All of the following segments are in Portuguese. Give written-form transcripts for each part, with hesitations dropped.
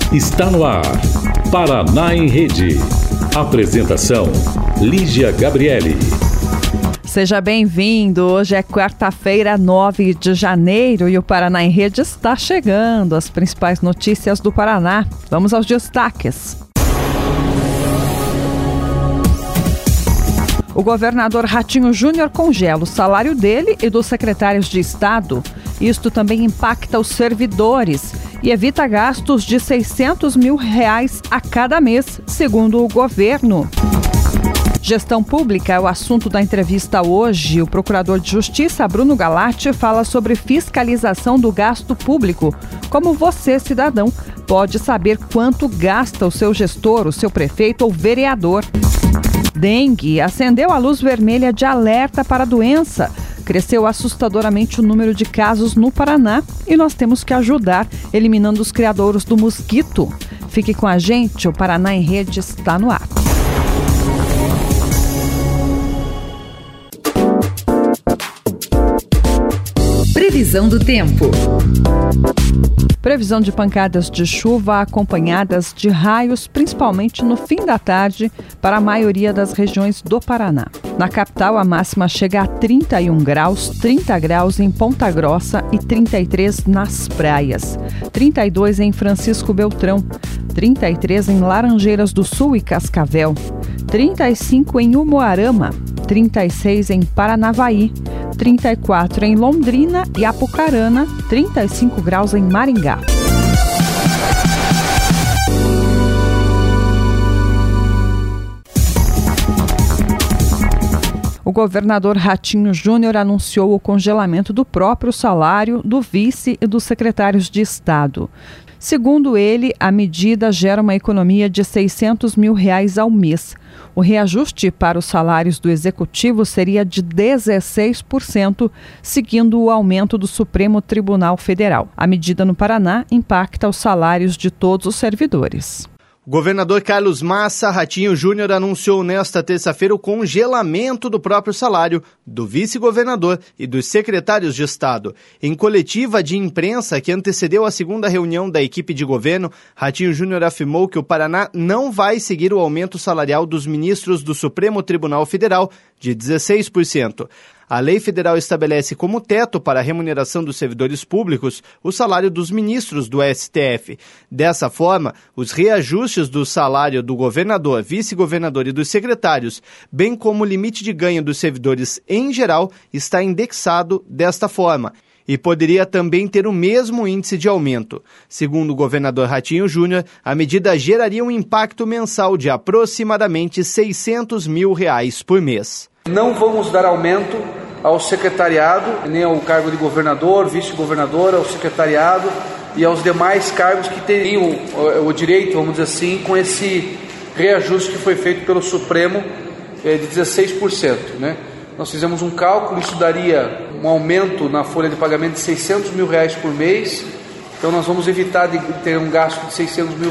Está no ar, Paraná em Rede. Apresentação, Lígia Gabriele. Seja bem-vindo. Hoje é quarta-feira, 9 de janeiro e o Paraná em Rede está chegando. As principais notícias do Paraná. Vamos aos destaques. O governador Ratinho Júnior congela o salário dele e dos secretários de Estado. Isto também impacta os servidores e evita gastos de R$600 mil a cada mês, segundo o governo. Gestão pública é o assunto da entrevista hoje. O procurador de Justiça, Bruno Galati, fala sobre fiscalização do gasto público. Como você, cidadão, pode saber quanto gasta o seu gestor, o seu prefeito ou vereador. Dengue acendeu a luz vermelha de alerta para a doença. Cresceu assustadoramente o número de casos no Paraná e nós temos que ajudar eliminando os criadouros do mosquito. Fique com a gente, o Paraná em Rede está no ar. Previsão do tempo. Previsão de pancadas de chuva acompanhadas de raios, principalmente no fim da tarde, para a maioria das regiões do Paraná. Na capital, a máxima chega a 31 graus, 30 graus em Ponta Grossa e 33 nas praias. 32 em Francisco Beltrão, 33 em Laranjeiras do Sul e Cascavel, 35 em Umuarama, 36 em Paranavaí, 34 em Londrina e Apucarana, 35 graus em Maringá. O governador Ratinho Júnior anunciou o congelamento do próprio salário do vice e dos secretários de Estado. Segundo ele, a medida gera uma economia de R$600 mil ao mês. O reajuste para os salários do executivo seria de 16%, seguindo o aumento do Supremo Tribunal Federal. A medida no Paraná impacta os salários de todos os servidores. O governador Carlos Massa Ratinho Júnior anunciou nesta terça-feira o congelamento do próprio salário do vice-governador e dos secretários de Estado. Em coletiva de imprensa que antecedeu a segunda reunião da equipe de governo, Ratinho Júnior afirmou que o Paraná não vai seguir o aumento salarial dos ministros do Supremo Tribunal Federal de 16%. A lei federal estabelece como teto para a remuneração dos servidores públicos o salário dos ministros do STF. Dessa forma, os reajustes do salário do governador, vice-governador e dos secretários, bem como o limite de ganho dos servidores em geral, está indexado desta forma e poderia também ter o mesmo índice de aumento. Segundo o governador Ratinho Júnior, a medida geraria um impacto mensal de aproximadamente R$600 mil por mês. Não vamos dar aumento ao secretariado, nem ao cargo de governador, vice-governador, ao secretariado e aos demais cargos que teriam o direito, vamos dizer assim, com esse reajuste que foi feito pelo Supremo de 16%. Né? Nós fizemos um cálculo, isso daria um aumento na folha de pagamento de R$600 mil por mês, então nós vamos evitar de ter um gasto de R$600 mil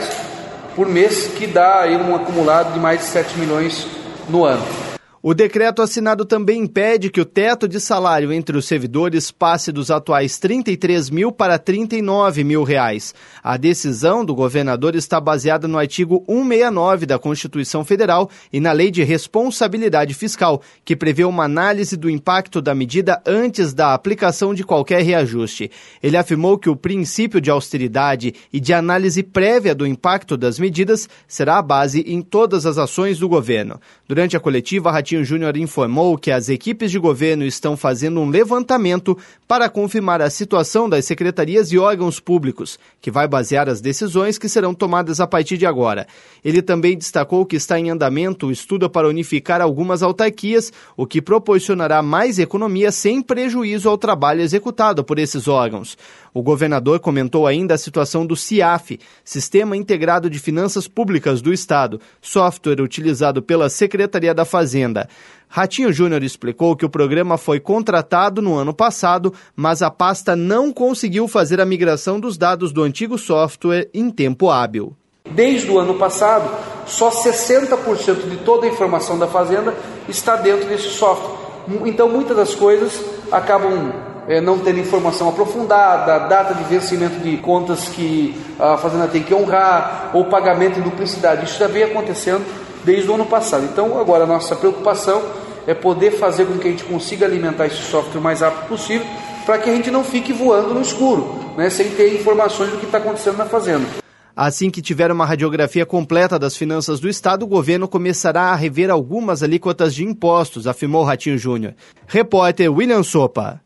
por mês, que dá aí um acumulado de mais de 7 milhões no ano. O decreto assinado também impede que o teto de salário entre os servidores passe dos atuais R$33 mil para R$39 mil. A decisão do governador está baseada no artigo 169 da Constituição Federal e na Lei de Responsabilidade Fiscal, que prevê uma análise do impacto da medida antes da aplicação de qualquer reajuste. Ele afirmou que o princípio de austeridade e de análise prévia do impacto das medidas será a base em todas as ações do governo. Durante a coletiva, Ratinho Júnior informou que as equipes de governo estão fazendo um levantamento para confirmar a situação das secretarias e órgãos públicos, que vai basear as decisões que serão tomadas a partir de agora. Ele também destacou que está em andamento o estudo para unificar algumas autarquias, o que proporcionará mais economia sem prejuízo ao trabalho executado por esses órgãos. O governador comentou ainda a situação do CIAF, Sistema Integrado de Finanças Públicas do Estado, software utilizado pela Secretaria da Fazenda. Ratinho Júnior explicou que o programa foi contratado no ano passado, mas a pasta não conseguiu fazer a migração dos dados do antigo software em tempo hábil. Desde o ano passado, só 60% de toda a informação da Fazenda está dentro desse software. Então, muitas das coisas acabam não tendo informação aprofundada, data de vencimento de contas que a fazenda tem que honrar, ou pagamento em duplicidade. Isso já vem acontecendo desde o ano passado. Então, agora a nossa preocupação é poder fazer com que a gente consiga alimentar esse software o mais rápido possível, para que a gente não fique voando no escuro, né, sem ter informações do que está acontecendo na fazenda. Assim que tiver uma radiografia completa das finanças do Estado, o governo começará a rever algumas alíquotas de impostos, afirmou Ratinho Júnior. Repórter William Sopa.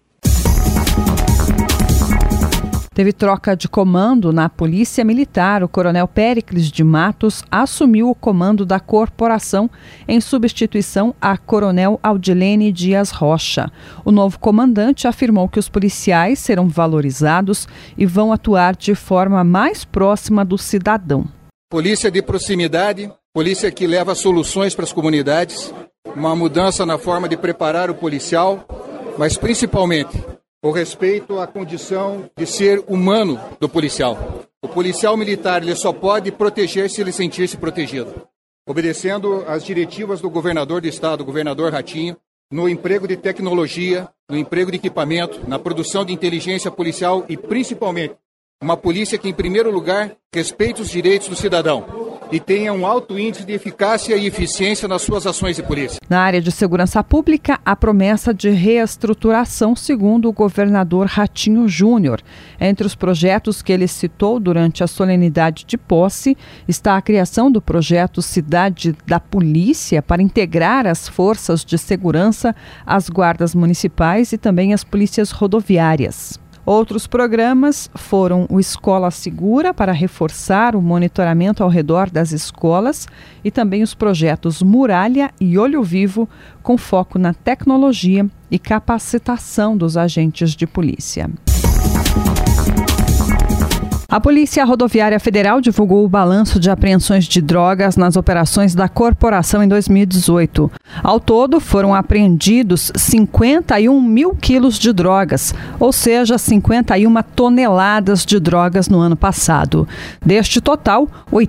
Teve troca de comando na Polícia Militar. O coronel Péricles de Matos assumiu o comando da corporação em substituição a coronel Audilene Dias Rocha. O novo comandante afirmou que os policiais serão valorizados e vão atuar de forma mais próxima do cidadão. Polícia de proximidade, polícia que leva soluções para as comunidades, uma mudança na forma de preparar o policial, mas principalmente o respeito à condição de ser humano do policial. O policial militar ele só pode proteger se ele sentir-se protegido, obedecendo às diretivas do governador do estado, o governador Ratinho, no emprego de tecnologia, no emprego de equipamento, na produção de inteligência policial e principalmente uma polícia que, em primeiro lugar, respeite os direitos do cidadão e tenha um alto índice de eficácia e eficiência nas suas ações de polícia. Na área de segurança pública, a promessa de reestruturação, segundo o governador Ratinho Júnior. Entre os projetos que ele citou durante a solenidade de posse, está a criação do projeto Cidade da Polícia para integrar as forças de segurança, as guardas municipais e também as polícias rodoviárias. Outros programas foram o Escola Segura, para reforçar o monitoramento ao redor das escolas, e também os projetos Muralha e Olho Vivo, com foco na tecnologia e capacitação dos agentes de polícia. A Polícia Rodoviária Federal divulgou o balanço de apreensões de drogas nas operações da corporação em 2018. Ao todo, foram apreendidos 51 mil quilos de drogas, ou seja, 51 toneladas de drogas no ano passado. Deste total,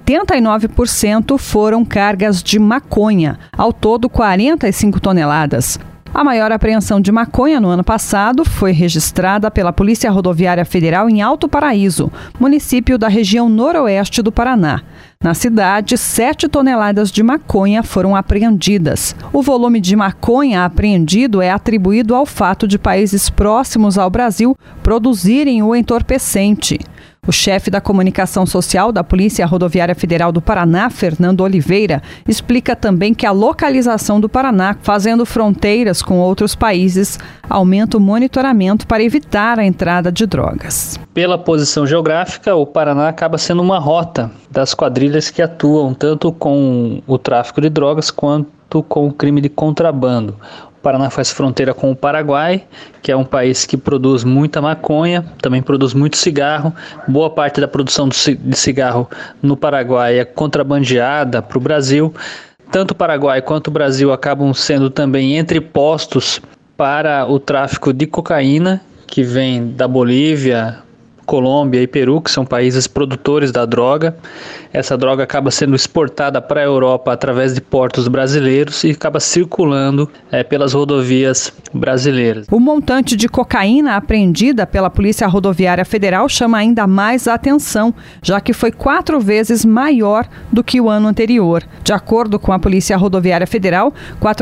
89% foram cargas de maconha, ao todo 45 toneladas. A maior apreensão de maconha no ano passado foi registrada pela Polícia Rodoviária Federal em Alto Paraíso, município da região noroeste do Paraná. Na cidade, 7 toneladas de maconha foram apreendidas. O volume de maconha apreendido é atribuído ao fato de países próximos ao Brasil produzirem o entorpecente. O chefe da comunicação social da Polícia Rodoviária Federal do Paraná, Fernando Oliveira, explica também que a localização do Paraná, fazendo fronteiras com outros países, aumenta o monitoramento para evitar a entrada de drogas. Pela posição geográfica, o Paraná acaba sendo uma rota das quadrilhas que atuam tanto com o tráfico de drogas quanto com o crime de contrabando. O Paraná faz fronteira com o Paraguai, que é um país que produz muita maconha, também produz muito cigarro. Boa parte da produção de cigarro no Paraguai é contrabandeada para o Brasil. Tanto o Paraguai quanto o Brasil acabam sendo também entrepostos para o tráfico de cocaína, que vem da Bolívia, Colômbia e Peru, que são países produtores da droga. Essa droga acaba sendo exportada para a Europa através de portos brasileiros e acaba circulando pelas rodovias brasileiras. O montante de cocaína apreendida pela Polícia Rodoviária Federal chama ainda mais a atenção, já que foi 4 vezes maior do que o ano anterior. De acordo com a Polícia Rodoviária Federal,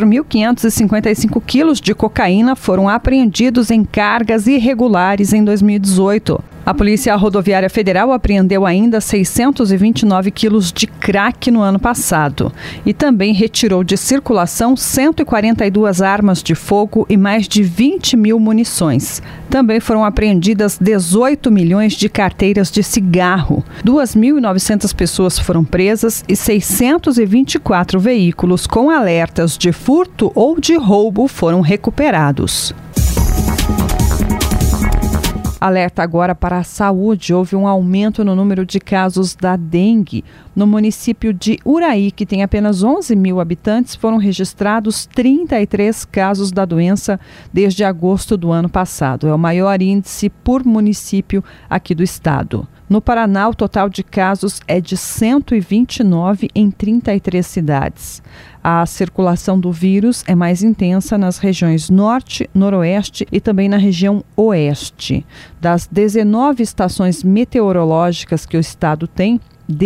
4.555 quilos de cocaína foram apreendidos em cargas irregulares em 2018. A Polícia Rodoviária Federal apreendeu ainda 629 quilos de crack no ano passado e também retirou de circulação 142 armas de fogo e mais de 20 mil munições. Também foram apreendidas 18 milhões de carteiras de cigarro. 2.900 pessoas foram presas e 624 veículos com alertas de furto ou de roubo foram recuperados. Alerta agora para a saúde. Houve um aumento no número de casos da dengue. No município de Uraí, que tem apenas 11 mil habitantes, foram registrados 33 casos da doença desde agosto do ano passado. É o maior índice por município aqui do estado. No Paraná, o total de casos é de 129 em 33 cidades. A circulação do vírus é mais intensa nas regiões norte, noroeste e também na região oeste. Das 19 estações meteorológicas que o estado tem,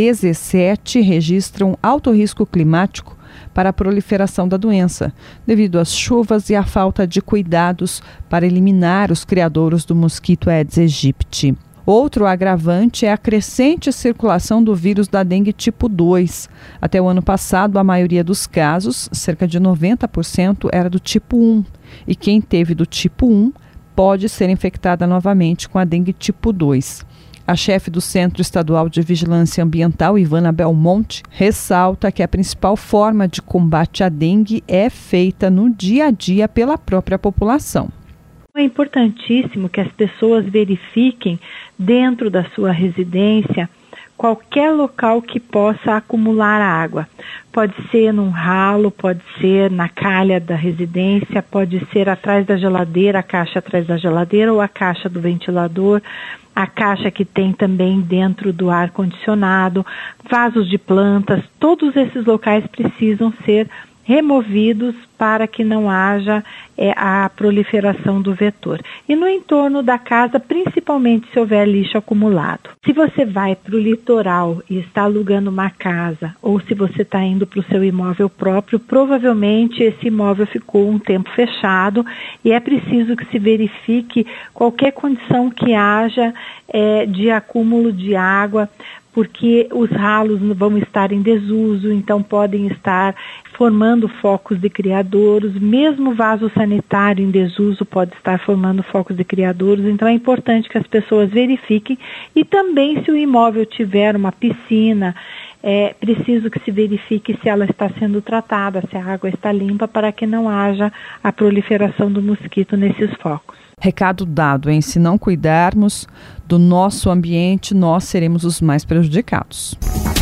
17 registram alto risco climático para a proliferação da doença, devido às chuvas e à falta de cuidados para eliminar os criadouros do mosquito Aedes aegypti. Outro agravante é a crescente circulação do vírus da dengue tipo 2. Até o ano passado, a maioria dos casos, cerca de 90%, era do tipo 1. E quem teve do tipo 1 pode ser infectada novamente com a dengue tipo 2. A chefe do Centro Estadual de Vigilância Ambiental, Ivana Belmonte, ressalta que a principal forma de combate à dengue é feita no dia a dia pela própria população. É importantíssimo que as pessoas verifiquem dentro da sua residência qualquer local que possa acumular água. Pode ser num ralo, pode ser na calha da residência, pode ser atrás da geladeira, a caixa atrás da geladeira ou a caixa do ventilador, a caixa que tem também dentro do ar-condicionado, vasos de plantas. Todos esses locais precisam ser removidos para que não haja a proliferação do vetor. E no entorno da casa, principalmente se houver lixo acumulado. Se você vai para o litoral e está alugando uma casa, ou se você está indo para o seu imóvel próprio, provavelmente esse imóvel ficou um tempo fechado e é preciso que se verifique qualquer condição que haja de acúmulo de água, porque os ralos vão estar em desuso, então podem estar formando focos de criadouros, mesmo vaso sanitário em desuso pode estar formando focos de criadouros, então é importante que as pessoas verifiquem. E também, se o imóvel tiver uma piscina, é preciso que se verifique se ela está sendo tratada, se a água está limpa, para que não haja a proliferação do mosquito nesses focos. Recado dado, hein? Se não cuidarmos do nosso ambiente, nós seremos os mais prejudicados.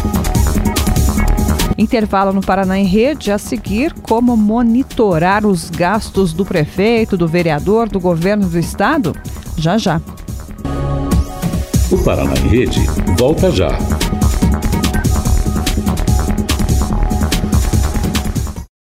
Intervalo no Paraná em Rede. A seguir, como monitorar os gastos do prefeito, do vereador, do governo do estado? Já já. O Paraná em Rede volta já.